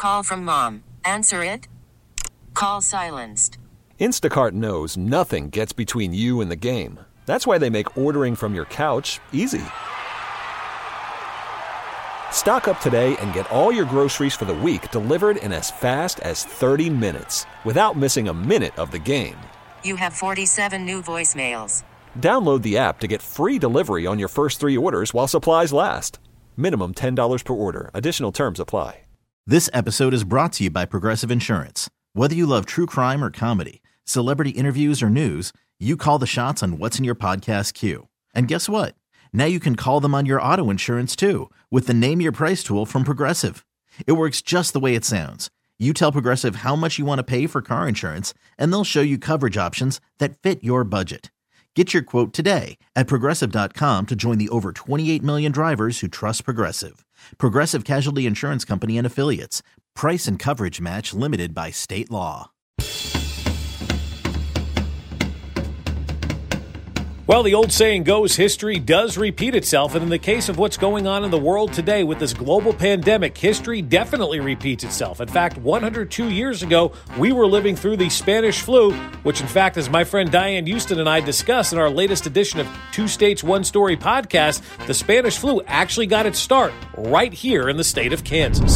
call from mom. Answer it. Call silenced. Instacart knows nothing gets between you and the game. That's why they make ordering from your couch easy. Stock up today and get all your groceries for the week delivered in as fast as 30 minutes without missing a minute of the game. You have 47 new voicemails. Download the app to get free delivery on your first 3 orders while supplies last. Minimum $10 per order. Additional terms apply. This episode is brought to you by Progressive Insurance. Whether you love true crime or comedy, celebrity interviews or news, you call the shots on what's in your podcast queue. And guess what? Now you can call them on your auto insurance too with the Name Your Price tool from Progressive. It works just the way it sounds. You tell Progressive how much you want to pay for car insurance, and they'll show you coverage options that fit your budget. Get your quote today at Progressive.com to join the over 28 million drivers who trust Progressive. Progressive Casualty Insurance Company and Affiliates. Price and coverage match limited by state law. Well, the old saying goes, history does repeat itself. And in the case of what's going on in the world today with this global pandemic, history definitely repeats itself. In fact, 102 years ago, we were living through the Spanish flu, which in fact, as my friend Diane Houston and I discussed in our latest edition of Two States, One Story podcast, the Spanish flu actually got its start right here in the state of Kansas.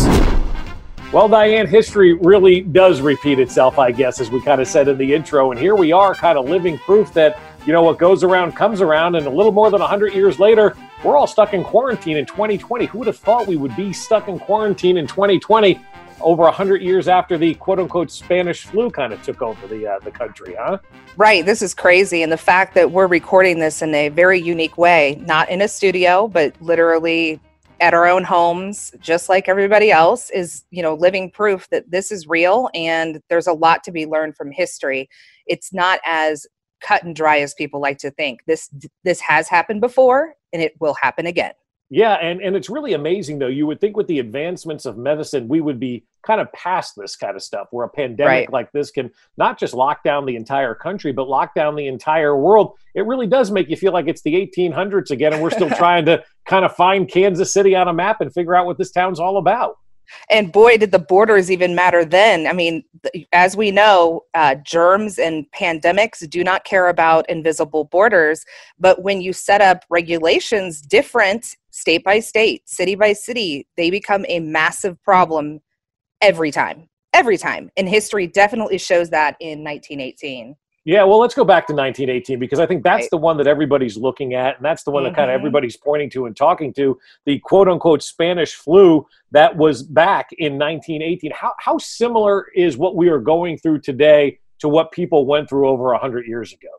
Well, Diane, history really does repeat itself, I guess, as we kind of said in the intro. And here we are kind of living proof that, you know, what goes around comes around. And a little more than 100 years later, we're all stuck in quarantine in 2020. Who would have thought we would be stuck in quarantine in 2020 over 100 years after the quote-unquote Spanish flu kind of took over the country, huh? Right. This is crazy. And the fact that we're recording this in a very unique way, not in a studio, but literally at our own homes, just like everybody else, is, you know, living proof that this is real and there's a lot to be learned from history. It's not as cut and dry as people like to think. This has happened before and it will happen again. Yeah, and it's really amazing, though. You would think with the advancements of medicine, we would be kind of past this kind of stuff, where a pandemic like this can not just lock down the entire country, but lock down the entire world. It really does make you feel like it's the 1800s again, and we're still trying to kind of find Kansas City on a map and figure out what this town's all about. And boy, did the borders even matter then. I mean, as we know, germs and pandemics do not care about invisible borders. But when you set up regulations different state by state, city by city, they become a massive problem every time. Every time. And history definitely shows that in 1918. Yeah, well, let's go back to 1918, because I think that's the one that everybody's looking at, and that's the one that kind of everybody's pointing to and talking to, the quote-unquote Spanish flu that was back in 1918. How similar is what we are going through today to what people went through over 100 years ago?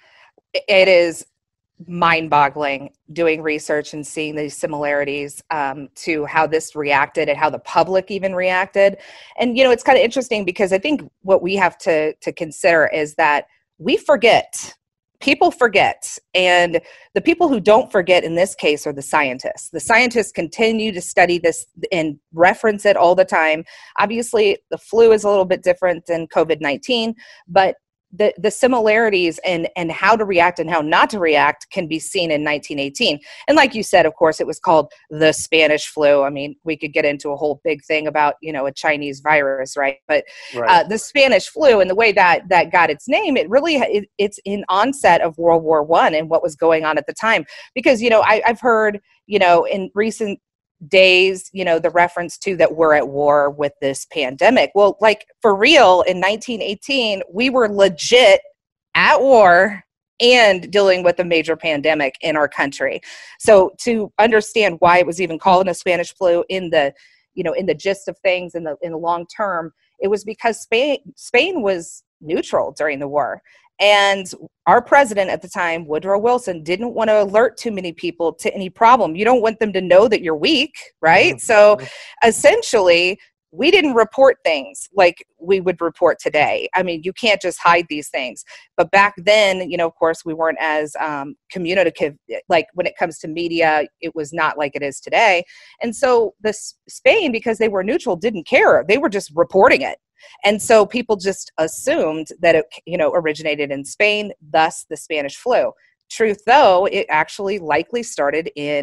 It is mind-boggling doing research and seeing these similarities to how this reacted and how the public even reacted. And, you know, it's kind of interesting because I think what we have to consider is that we forget. People forget. And the people who don't forget in this case are the scientists. The scientists continue to study this and reference it all the time. Obviously, the flu is a little bit different than COVID-19, but the similarities and how to react and how not to react can be seen in 1918. And like you said, of course, it was called the Spanish flu. I mean, we could get into a whole big thing about, you know, a Chinese virus, right? But the Spanish flu and the way that got its name, it's in onset of World War I and what was going on at the time. Because, you know, I've heard, you know, in recent days, you know, the reference to that we're at war with this pandemic. Well, like for real, in 1918, we were legit at war and dealing with a major pandemic in our country. So to understand why it was even called a Spanish flu in the, you know, in the gist of things in the long term, it was because Spain was neutral during the war. And our president at the time, Woodrow Wilson, didn't want to alert too many people to any problem. You don't want them to know that you're weak, right? Mm-hmm. So essentially, we didn't report things like we would report today. I mean, you can't just hide these things. But back then, you know, of course, we weren't as communicative. Like when it comes to media, it was not like it is today. And so Spain, because they were neutral, didn't care. They were just reporting it. And so people just assumed that it, you know, originated in Spain, thus the Spanish flu. Truth, though, it actually likely started in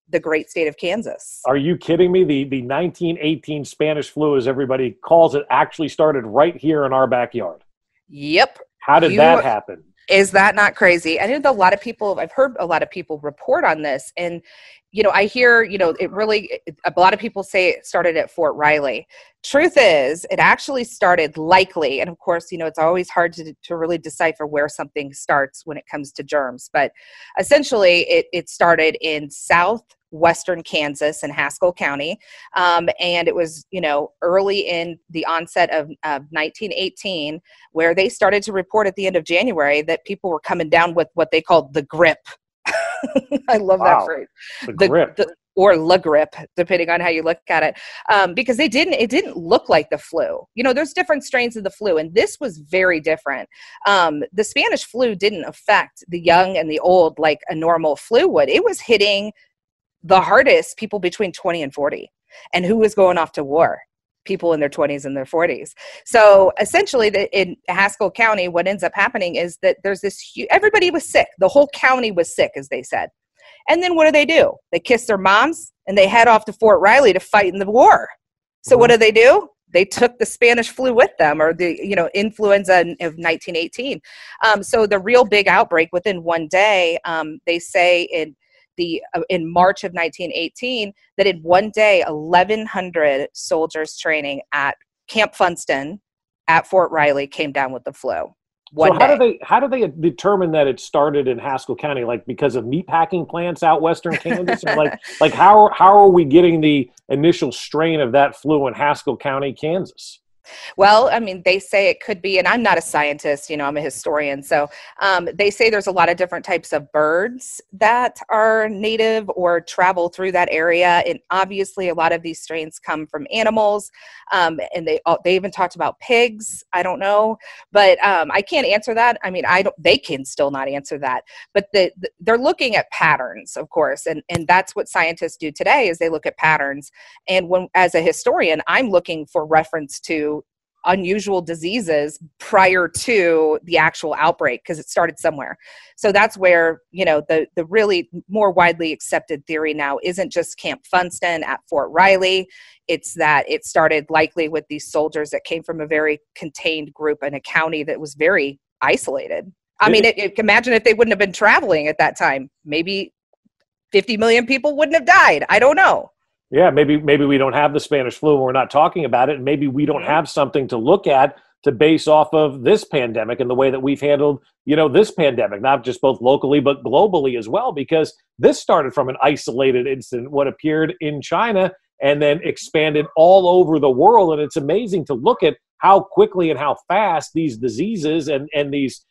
the great state of Kansas. Are you kidding me? The 1918 Spanish flu, as everybody calls it, actually started right here in our backyard. Yep. How did that happen? Is that not crazy? I know I've heard a lot of people report on this, and, I hear, a lot of people say it started at Fort Riley. Truth is, it actually started likely, and of course, it's always hard to really decipher where something starts when it comes to germs, but essentially it started in southwestern Kansas in Haskell County, and it was, early in the onset of 1918, where they started to report at the end of January that people were coming down with what they called the grip. I love that phrase. The grip. Or La Grip, depending on how you look at it, because it didn't look like the flu. There's different strains of the flu, and this was very different. The Spanish flu didn't affect the young and the old like a normal flu would. It was hitting the hardest people between 20 and 40. And who was going off to war? People in their 20s and their 40s. So essentially in Haskell County, what ends up happening is that there's everybody was sick. The whole county was sick, as they said. And then what do? They kiss their moms and they head off to Fort Riley to fight in the war. So what do? They took the Spanish flu with them, or the influenza of 1918. So the real big outbreak within one day, they say in March of 1918, that in one day 1,100 soldiers training at Camp Funston at Fort Riley came down with the flu. How do they determine that it started in Haskell County? Like because of meatpacking plants out western Kansas? Or like how are we getting the initial strain of that flu in Haskell County, Kansas? Well, they say it could be, and I'm not a scientist, I'm a historian. So they say there's a lot of different types of birds that are native or travel through that area. And obviously a lot of these strains come from animals. And they even talked about pigs. I don't know, but I can't answer that. They can still not answer that, but they're looking at patterns, of course. And that's what scientists do today, is they look at patterns. And as a historian, I'm looking for reference to unusual diseases prior to the actual outbreak, because it started somewhere. So that's where, the really more widely accepted theory now isn't just Camp Funston at Fort Riley. It's that it started likely with these soldiers that came from a very contained group in a county that was very isolated. Imagine if they wouldn't have been traveling at that time, maybe 50 million people wouldn't have died. I don't know. Yeah, maybe we don't have the Spanish flu and we're not talking about it. And maybe we don't have something to look at to base off of this pandemic and the way that we've handled, this pandemic, not just both locally, but globally as well, because this started from an isolated incident, what appeared in China, and then expanded all over the world. And it's amazing to look at how quickly and how fast these diseases and these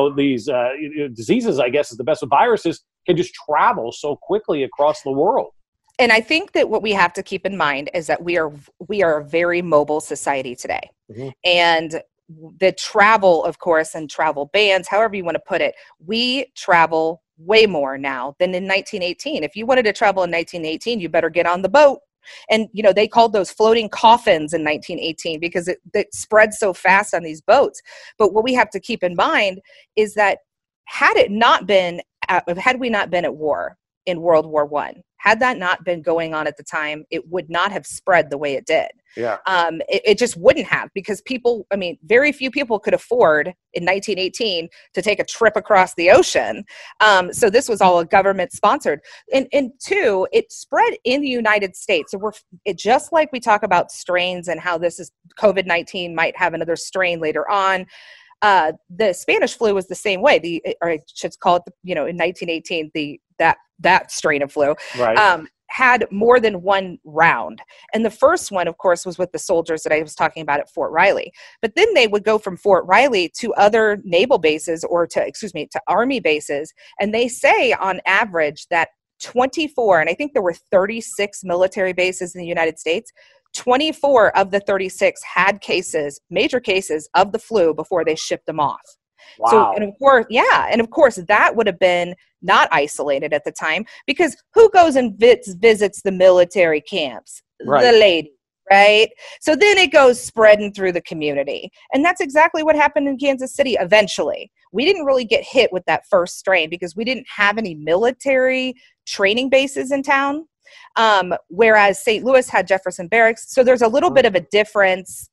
diseases, I guess is the best of viruses, can just travel so quickly across the world. And I think that what we have to keep in mind is that we are a very mobile society today. Mm-hmm. And the travel, of course, and travel bans, however you want to put it, we travel way more now than in 1918. If you wanted to travel in 1918, you better get on the boat. And, they called those floating coffins in 1918 because it spread so fast on these boats. But what we have to keep in mind is that had we not been at war in World War I, had that not been going on at the time, it would not have spread the way it did. Yeah. It just wouldn't have, because very few people could afford in 1918 to take a trip across the ocean. So this was all a government sponsored. And two, it spread in the United States. So just like we talk about strains and how this is COVID-19 might have another strain later on. The Spanish flu was the same way. Or I should call it, in 1918, that strain of flu, right, had more than one round. And the first one, of course, was with the soldiers that I was talking about at Fort Riley. But then they would go from Fort Riley to other naval bases to Army bases. And they say on average that 24, and I think there were 36 military bases in the United States, 24 of the 36 had major cases of the flu before they shipped them off. Wow. So, and of course, that would have been not isolated at the time, because who goes and visits the military camps? Right. The lady, right? So then it goes spreading through the community. And that's exactly what happened in Kansas City eventually. we didn't really get hit with that first strain because we didn't have any military training bases in town. Whereas St. Louis had Jefferson Barracks. So there's a little bit of a difference,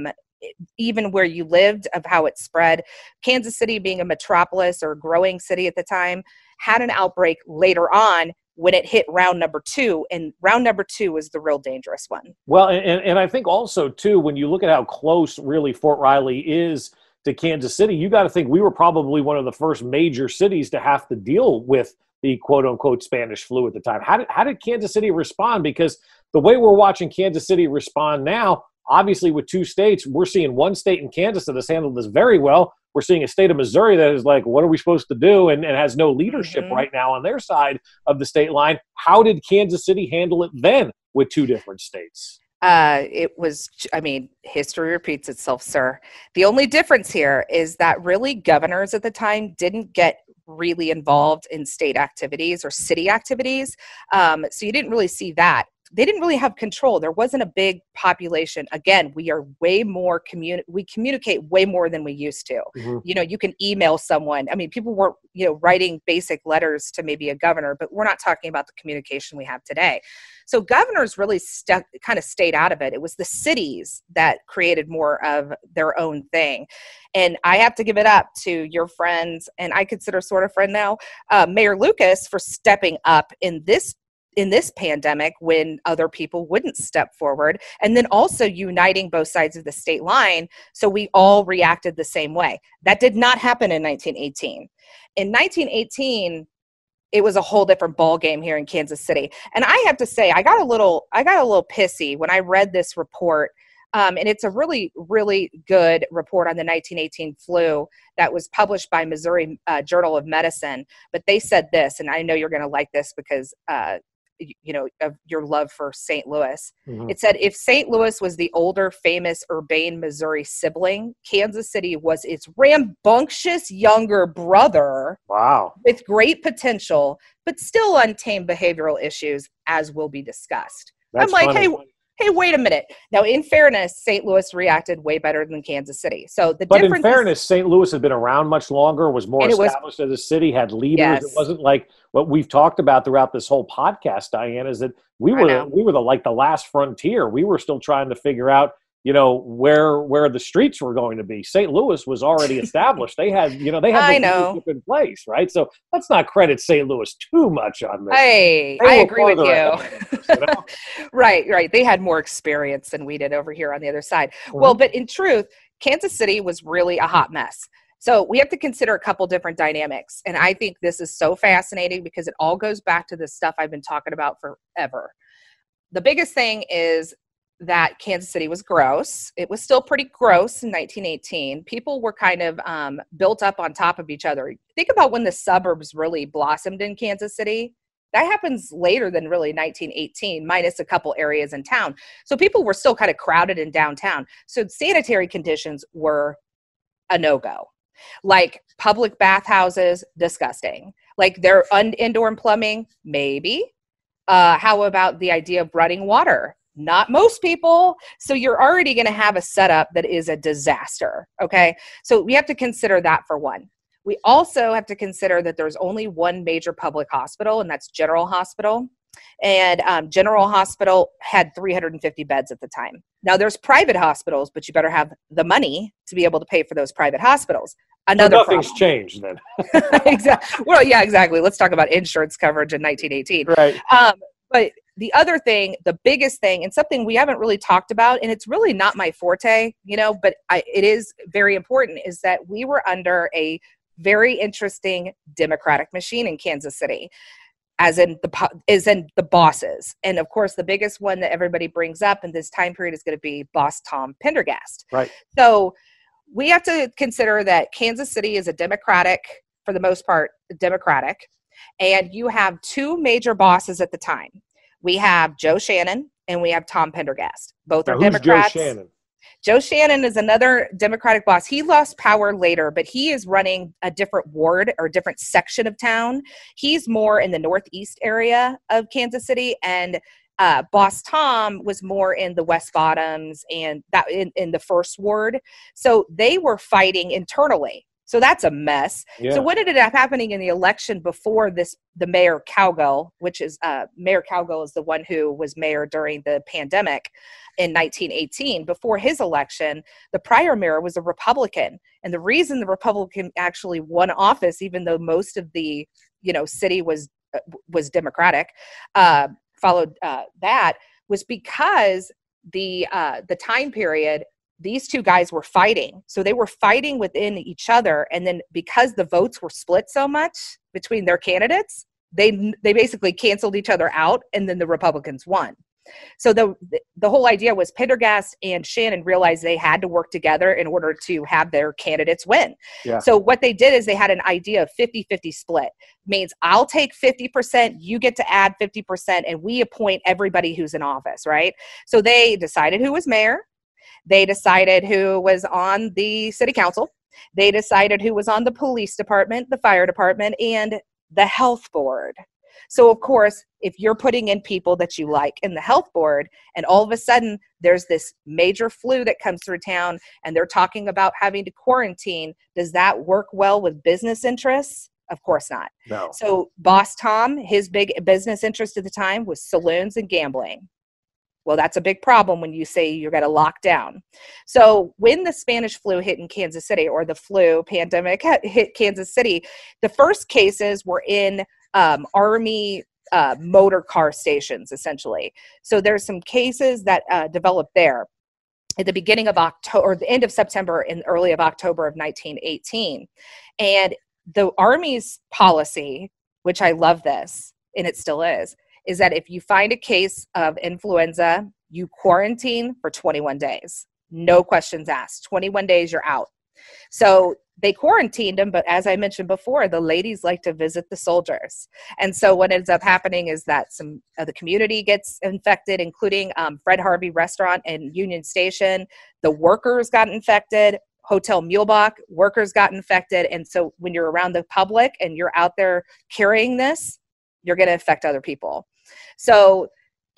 even where you lived, of how it spread. Kansas City, being a metropolis or a growing city at the time, had an outbreak later on when it hit round number 2, and round number 2 was the real dangerous one. Well, and I think also, too, when you look at how close really Fort Riley is to Kansas City, you got to think we were probably one of the first major cities to have to deal with the quote-unquote Spanish flu at the time. How did Kansas City respond? Because the way we're watching Kansas City respond now, obviously with 2 states, we're seeing one state in Kansas that has handled this very well. We're seeing a state of Missouri that is like, what are we supposed to do? And has no leadership right now on their side of the state line. How did Kansas City handle it then with 2 different states? It was, history repeats itself, sir. The only difference here is that really governors at the time didn't get really involved in state activities or city activities. So you didn't really see that. They didn't really have control. There wasn't a big population. Again, we are way more we communicate way more than we used to. Mm-hmm. You can email someone. People weren't, writing basic letters to maybe a governor, but we're not talking about the communication we have today. So governors really kind of stayed out of it. It was the cities that created more of their own thing. And I have to give it up to your friends, and I consider sort of friend now, Mayor Lucas, for stepping up in this pandemic when other people wouldn't step forward, and then also uniting both sides of the state line so we all reacted the same way. That did not happen in 1918. In 1918, it was a whole different ball game here in Kansas City. And I have to say, I got a little pissy when I read this report. And it's a really, really good report on the 1918 flu that was published by Missouri Journal of Medicine. But they said this, and I know you're going to like this because of your love for St. Louis. Mm-hmm. It said, if St. Louis was the older, famous Urbane, Missouri sibling, Kansas City was its rambunctious younger brother. Wow. With great potential, but still untamed behavioral issues, as will be discussed. That's I'm like, funny. Hey, wait a minute. Now, in fairness, St. Louis reacted way better than Kansas City. So but in fairness, St. Louis had been around much longer, was more established as a city, had leaders. Yes. It wasn't like what we've talked about throughout this whole podcast, Diane, is that we were the last frontier. We were still trying to figure out, where the streets were going to be. St. Louis was already established. They had the leadership in place, right? So let's not credit St. Louis too much on this. Hey, I agree with you. Right. They had more experience than we did over here on the other side. Mm-hmm. Well, but in truth, Kansas City was really a hot mess. So we have to consider a couple different dynamics. And I think this is so fascinating because it all goes back to the stuff I've been talking about forever. The biggest thing is that Kansas City was gross. It was still pretty gross in 1918. People were kind of built up on top of each other. Think about when the suburbs really blossomed in Kansas City. That happens later than really 1918, minus a couple areas in town. So people were still kind of crowded in downtown. So sanitary conditions were a no-go. Like public bathhouses, disgusting. Like their indoor plumbing, maybe. How about the idea of running water? Not most people. So you're already going to have a setup that is a disaster. Okay. So we have to consider that for one. We also have to consider that there's only one major public hospital, and that's General Hospital. And General Hospital had 350 beds at the time. Now there's private hospitals, but you better have the money to be able to pay for those private hospitals. Another nothing's changed then. Exactly. Well, yeah, exactly. Let's talk about insurance coverage in 1918. Right. But the other thing, the biggest thing, and something we haven't really talked about, and it's really not my forte, but it is very important, is that we were under a very interesting democratic machine in Kansas City, as in the bosses. And of course, the biggest one that everybody brings up in this time period is going to be Boss Tom Pendergast. Right. So we have to consider that Kansas City is for the most part, democratic. And you have 2 major bosses at the time. We have Joe Shannon and we have Tom Pendergast. Both are Democrats. Joe Shannon? Joe Shannon is another Democratic boss. He lost power later, but he is running a different ward or a different section of town. He's more in the northeast area of Kansas City, and Boss Tom was more in the West Bottoms and that in the first ward. So they were fighting internally. So that's a mess. Yeah. So what ended up happening in the election before this, the Mayor Cowgill, which is Mayor Cowgill is the one who was mayor during the pandemic in 1918. Before his election, the prior mayor was a Republican. And the reason the Republican actually won office, even though most of the, city was Democratic, followed that, was because the time period, these two guys were fighting. So they were fighting within each other. And then because the votes were split so much between their candidates, they basically canceled each other out, and then the Republicans won. So the whole idea was Pendergast and Shannon realized they had to work together in order to have their candidates win. Yeah. So what they did is they had an idea of 50-50 split. Means I'll take 50%, you get to add 50%, and we appoint everybody who's in office, right? So they decided who was mayor. They decided who was on the city council. They decided who was on the police department, the fire department, and the health board. So, of course, if you're putting in people that you like in the health board, and all of a sudden there's this major flu that comes through town and they're talking about having to quarantine, does that work well with business interests? Of course not. No. So Boss Tom, his big business interest at the time was saloons and gambling. Well, that's a big problem when you say you're going to lock down. So when the Spanish flu hit in Kansas City, or the flu pandemic hit Kansas City, the first cases were in Army motor car stations, essentially. So there's some cases that developed there at the beginning of October, or the end of September and early of October of 1918. And the Army's policy, which I love this, and it still is that if you find a case of influenza, you quarantine for 21 days. No questions asked. 21 days, you're out. So they quarantined them, but as I mentioned before, the ladies like to visit the soldiers. And so what ends up happening is that some of the community gets infected, including Fred Harvey Restaurant and Union Station. The workers got infected. Hotel Muehlbach, workers got infected. And so when you're around the public and you're out there carrying this, you're going to affect other people. So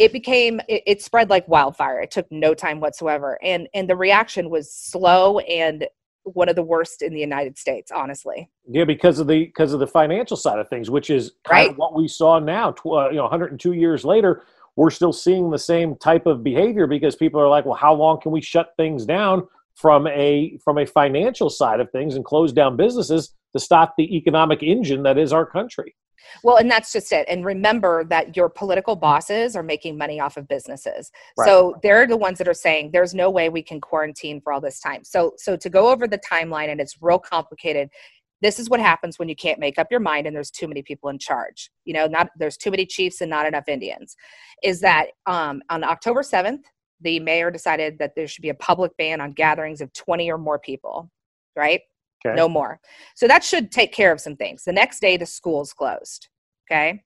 it spread like wildfire. It took no time whatsoever. And the reaction was slow and one of the worst in the United States, honestly. Yeah, because of the financial side of things, which is kind of what we saw now. 102 years later, we're still seeing the same type of behavior, because people are like, well, how long can we shut things down from a financial side of things and close down businesses to stop the economic engine that is our country? Well, and that's just it. And remember that your political bosses are making money off of businesses. Right. So they're the ones that are saying there's no way we can quarantine for all this time. So to go over the timeline, and it's real complicated. This is what happens when you can't make up your mind and there's too many people in charge. There's too many chiefs and not enough Indians. Is that on October 7th, the mayor decided that there should be a public ban on gatherings of 20 or more people, right? Okay. No more. So that should take care of some things. The next day, the schools closed. Okay.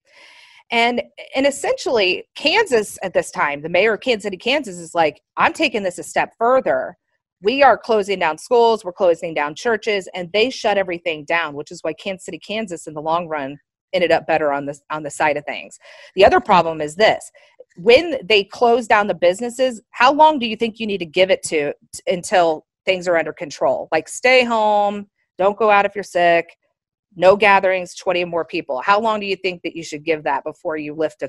And essentially, Kansas at this time, the mayor of Kansas City, Kansas is like, I'm taking this a step further. We are closing down schools. We're closing down churches, and they shut everything down, which is why Kansas City, Kansas in the long run ended up better on the side of things. The other problem is this. When they close down the businesses, how long do you think you need to give it to until things are under control? Like, stay home, don't go out if you're sick, no gatherings, 20 or more people. How long do you think that you should give that before you lift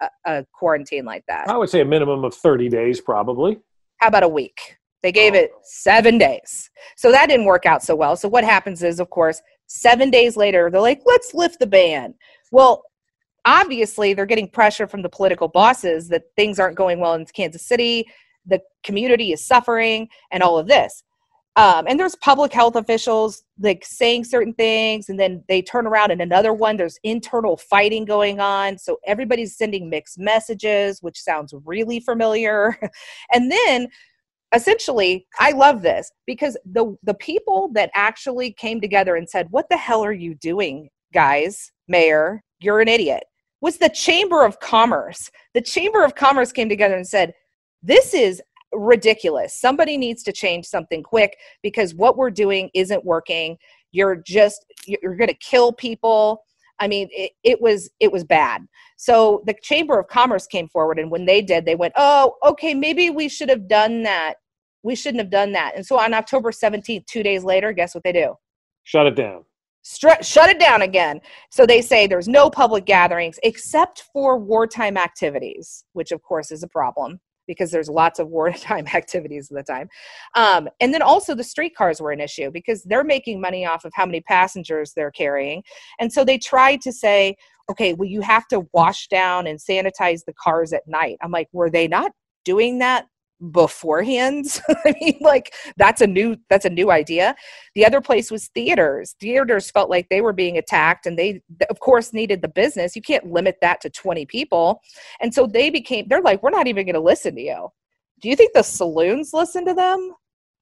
a quarantine like that? I would say a minimum of 30 days, probably. How about a week? They gave it 7 days. So that didn't work out so well. So what happens is, of course, 7 days later, they're like, let's lift the ban. Well, obviously, they're getting pressure from the political bosses that things aren't going well in Kansas City. The community is suffering and all of this. And there's public health officials like saying certain things, and then they turn around and another one, there's internal fighting going on. So everybody's sending mixed messages, which sounds really familiar. And then essentially, I love this because the people that actually came together and said, what the hell are you doing, guys? Mayor, you're an idiot, was the Chamber of Commerce. The Chamber of Commerce came together and said, this is ridiculous. Somebody needs to change something quick because what we're doing isn't working. You're going to kill people. I mean, it was bad. So the Chamber of Commerce came forward, and when they did, they went, oh, okay, maybe we should have done that. We shouldn't have done that. And so on October 17th, 2 days later, guess what they do? Shut it down. Shut it down again. So they say there's no public gatherings except for wartime activities, which of course is a problem because there's lots of wartime activities at the time. And then also the streetcars were an issue because they're making money off of how many passengers they're carrying. And so they tried to say, okay, well, you have to wash down and sanitize the cars at night. I'm like, were they not doing that beforehand? I mean, like that's a new idea. The other place was theaters. Theaters felt like they were being attacked, and they of course needed the business. You can't limit that to 20 people. And so they're like, we're not even going to listen to you. Do you think the saloons listen to them?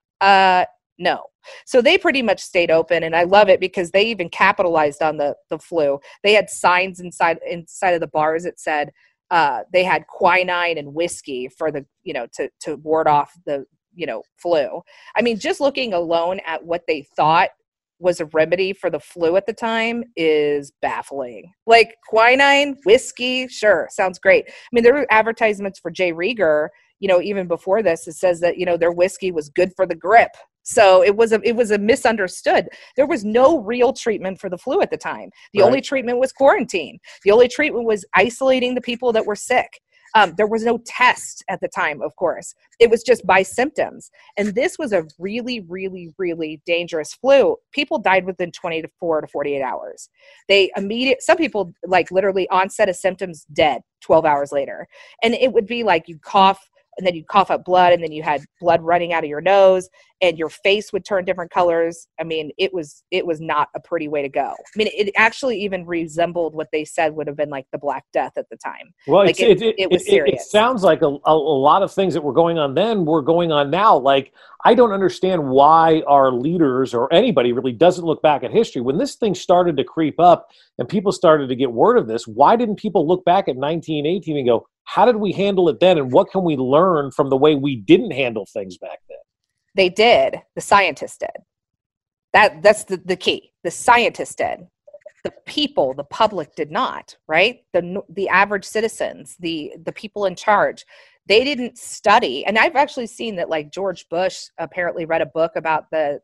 No. So they pretty much stayed open, and I love it because they even capitalized on the flu. They had signs inside of the bars that said they had quinine and whiskey for the, to ward off the, flu. I mean, just looking alone at what they thought was a remedy for the flu at the time is baffling. Like quinine, whiskey, sure, sounds great. I mean, there were advertisements for J. Rieger, even before this. It says that, their whiskey was good for the grip. So it was a misunderstood. There was no real treatment for the flu at the time. The only treatment was quarantine. The only treatment was isolating the people that were sick. There was no test at the time, of course. It was just by symptoms. And this was a really, really, really dangerous flu. People died within 24 to 48 hours. Some people, like literally onset of symptoms, dead 12 hours later. And it would be like you cough, and then you'd cough up blood, and then you had blood running out of your nose, and your face would turn different colors. I mean, it was not a pretty way to go. I mean, it actually even resembled what they said would have been like the Black Death at the time. Well, like it was serious. It sounds like a lot of things that were going on then were going on now. Like, I don't understand why our leaders or anybody really doesn't look back at history. When this thing started to creep up and people started to get word of this, why didn't people look back at 1918 and go, how did we handle it then? And what can we learn from the way we didn't handle things back then? They did. The scientists did. That's the key. The scientists did. The people, the public did not, right? The average citizens, the people in charge, they didn't study. And I've actually seen that, like, George Bush apparently read a book about the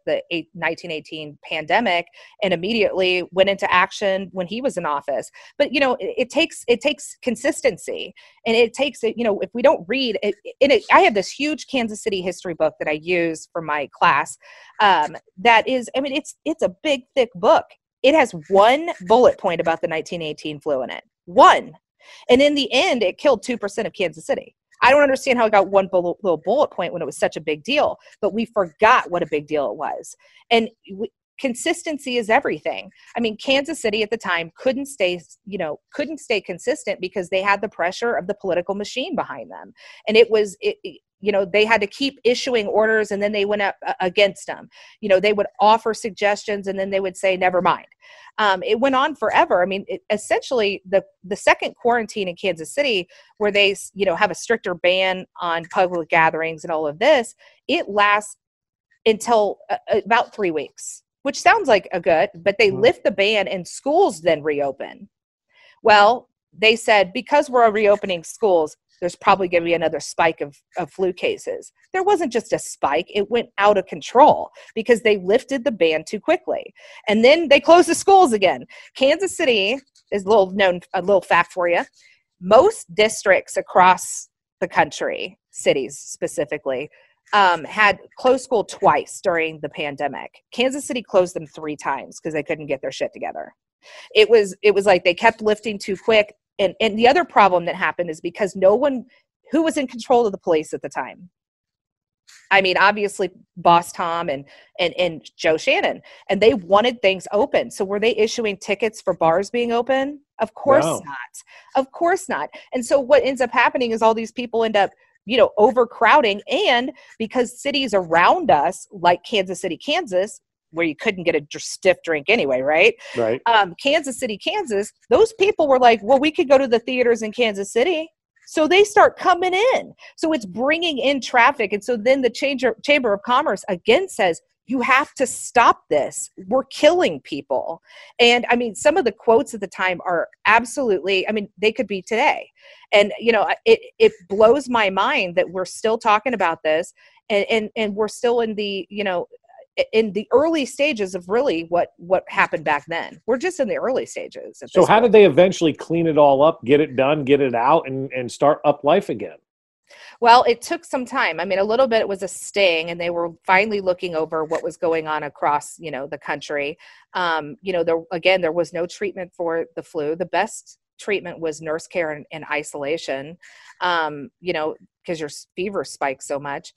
1918 pandemic and immediately went into action when he was in office. But, it takes consistency, and it takes, if we don't read it, I have this huge Kansas City history book that I use for my class. That is, I mean, it's a big, thick book. It has one bullet point about the 1918 flu in it. One. And in the end, it killed 2% of Kansas City. I don't understand how it got one little bullet point when it was such a big deal, but we forgot what a big deal it was. And consistency is everything. I mean, Kansas City at the time couldn't stay consistent because they had the pressure of the political machine behind them. And they had to keep issuing orders, and then they went up against them. They would offer suggestions, and then they would say, never mind. It went on forever. I mean, essentially the second quarantine in Kansas City, where they, have a stricter ban on public gatherings and all of this, it lasts until about 3 weeks, which sounds like a good, but they lift the ban and schools then reopen. Well, they said, because we're reopening schools, there's probably going to be another spike of flu cases. There wasn't just a spike. It went out of control because they lifted the ban too quickly. And then they closed the schools again. Kansas City is a little fact for you. Most districts across the country, cities specifically, had closed school twice during the pandemic. Kansas City closed them 3 times because they couldn't get their shit together. It was like they kept lifting too quick. And the other problem that happened is because no one who was in control of the police at the time. I mean, obviously Boss Tom and Joe Shannon, and they wanted things open. So were they issuing tickets for bars being open? Of course not. Of course not. And so what ends up happening is all these people end up, overcrowding. And because cities around us, like Kansas City, Kansas, where you couldn't get a stiff drink anyway, right? Right. Kansas City, Kansas, those people were like, well, we could go to the theaters in Kansas City. So they start coming in. So it's bringing in traffic. And so then the Chamber of Commerce again says, you have to stop this. We're killing people. And I mean, some of the quotes at the time are absolutely, they could be today. And, it blows my mind that we're still talking about this and we're still in the, in the early stages of really what happened back then. We're just in the early stages. So how did they eventually clean it all up, get it done, get it out, and start up life again? Well, it took some time. I mean, a little bit it was a sting, and they were finally looking over what was going on across, the country. There was no treatment for the flu. The best treatment was nurse care and isolation, because your fever spikes so much.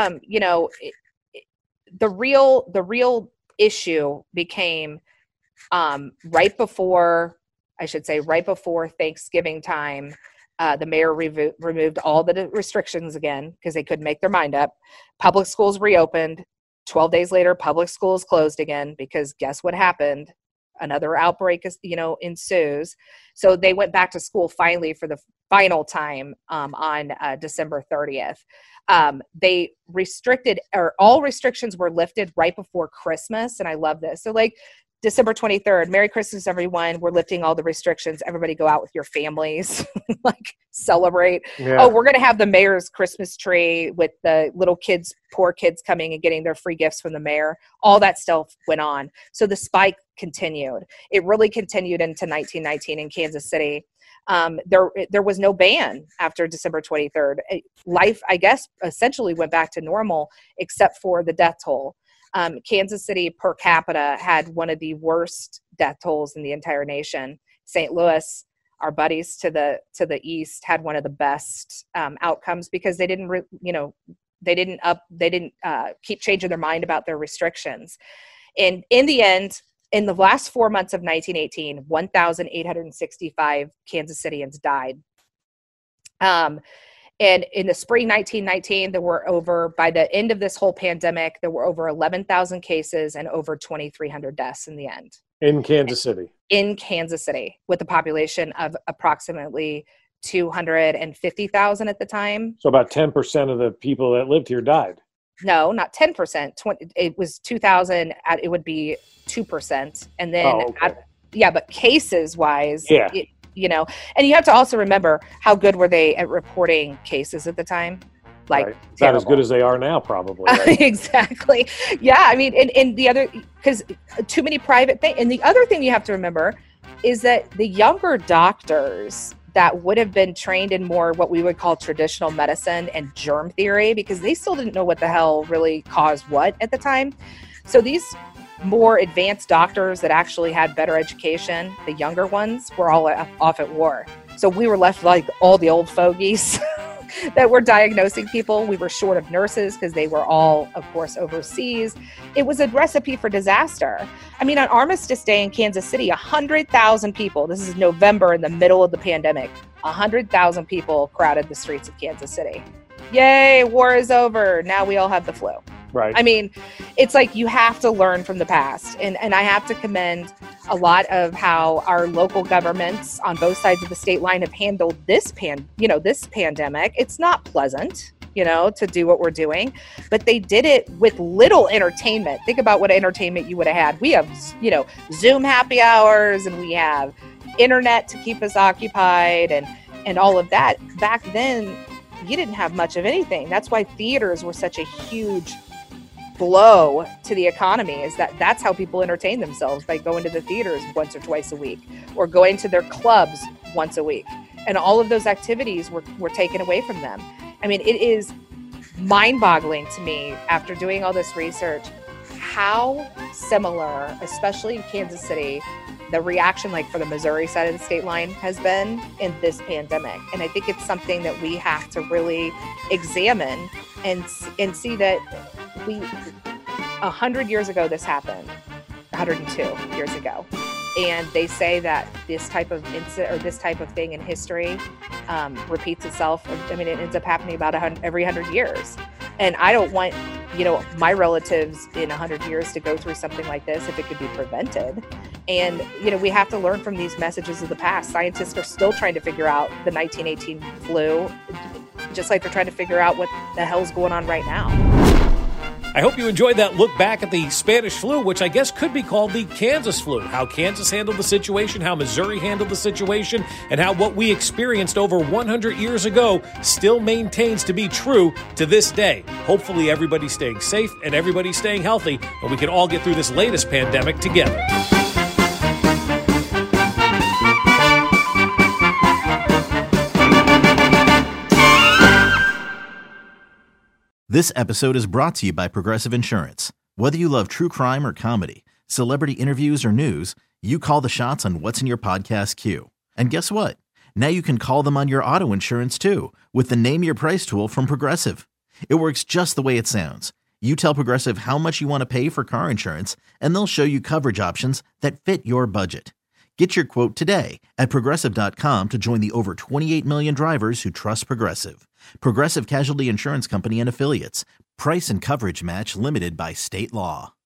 The real issue became right before Thanksgiving time. The mayor removed all the restrictions again because they couldn't make their mind up. Public schools reopened. 12 days later, public schools closed again because guess what happened? Another outbreak ensues. So they went back to school finally for the final time on December 30th. They all restrictions were lifted right before Christmas. And I love this. So December 23rd, Merry Christmas, everyone. We're lifting all the restrictions. Everybody go out with your families, celebrate. Yeah. Oh, we're going to have the mayor's Christmas tree with the little kids, poor kids coming and getting their free gifts from the mayor. All that stuff went on. So the spike continued. It really continued into 1919 in Kansas City. There was no ban after December 23rd. Life, I guess, essentially went back to normal except for the death toll. Kansas City per capita had one of the worst death tolls in the entire nation. St. Louis, our buddies to the east, had one of the best outcomes because they didn't keep changing their mind about their restrictions. And in the end, in the last 4 months of 1918, 1,865 Kansas Cityans died. And in the spring 1919, by the end of this whole pandemic, there were over 11,000 cases and over 2,300 deaths in the end. In Kansas City? In Kansas City, with a population of approximately 250,000 at the time. So about 10% of the people that lived here died? No, not 10%. It was 2,000. It would be 2%. And then, but cases-wise, yeah. And you have to also remember how good were they at reporting cases at the time? Right. Not as good as they are now, probably. Right? Exactly. Yeah. I mean, and the other, because too many private things. And the other thing you have to remember is that the younger doctors that would have been trained in more what we would call traditional medicine and germ theory, because they still didn't know what the hell really caused what at the time. So these more advanced doctors that actually had better education, the younger ones, were all off at war. So we were left like all the old fogies that were diagnosing people. We were short of nurses because they were all, of course, overseas. It was a recipe for disaster. I mean, on Armistice Day in Kansas City, 100,000 people, this is November in the middle of the pandemic, 100,000 people crowded the streets of Kansas City. Yay, war is over. Now we all have the flu. Right. I mean, it's like you have to learn from the past. And I have to commend a lot of how our local governments on both sides of the state line have handled this pandemic. It's not pleasant, to do what we're doing, but they did it with little entertainment. Think about what entertainment you would have had. We have, Zoom happy hours, and we have internet to keep us occupied and all of that. Back then, you didn't have much of anything. That's why theaters were such a huge blow to the economy, is that's how people entertain themselves, by going to the theaters once or twice a week or going to their clubs once a week. And all of those activities were taken away from them. I mean, it is mind-boggling to me after doing all this research how similar, especially in Kansas City, the reaction for the Missouri side of the state line has been in this pandemic. And I think it's something that we have to really examine and see that 100 years ago this happened, 102 years ago. And they say that this type of incident or this type of thing in history repeats itself. I mean, it ends up happening about every 100 years. And I don't want, my relatives in 100 years to go through something like this if it could be prevented. And, we have to learn from these messages of the past. Scientists are still trying to figure out the 1918 flu, just like they're trying to figure out what the hell's going on right now. I hope you enjoyed that look back at the Spanish flu, which I guess could be called the Kansas flu. How Kansas handled the situation, how Missouri handled the situation, and how what we experienced over 100 years ago still maintains to be true to this day. Hopefully everybody's staying safe and everybody's staying healthy, and we can all get through this latest pandemic together. This episode is brought to you by Progressive Insurance. Whether you love true crime or comedy, celebrity interviews or news, you call the shots on what's in your podcast queue. And guess what? Now you can call them on your auto insurance too with the Name Your Price tool from Progressive. It works just the way it sounds. You tell Progressive how much you want to pay for car insurance, and they'll show you coverage options that fit your budget. Get your quote today at Progressive.com to join the over 28 million drivers who trust Progressive. Progressive Casualty Insurance Company and Affiliates. Price and coverage match limited by state law.